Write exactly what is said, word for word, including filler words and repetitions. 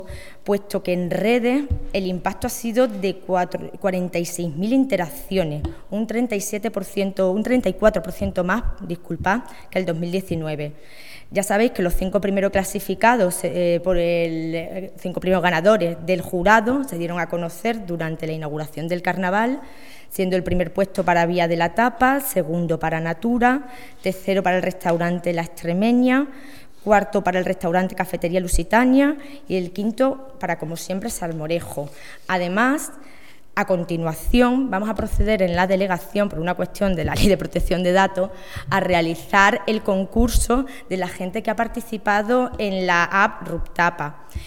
puesto que en redes el impacto ha sido de cuarenta y seis mil interacciones, un treinta y siete por ciento, un treinta y cuatro por ciento más, disculpad, que el dos mil diecinueve. Ya sabéis que los cinco primeros clasificados, eh, por el cinco primeros ganadores del jurado, se dieron a conocer durante la inauguración del carnaval, siendo el primer puesto para Vía de la Tapa, segundo para Natura, tercero para el restaurante La Extremeña, cuarto para el restaurante Cafetería Lusitania y el quinto para, como siempre, Salmorejo. Además, a continuación, vamos a proceder en la delegación, por una cuestión de la Ley de Protección de Datos, a realizar el concurso de la gente que ha participado en la app Ruptapa.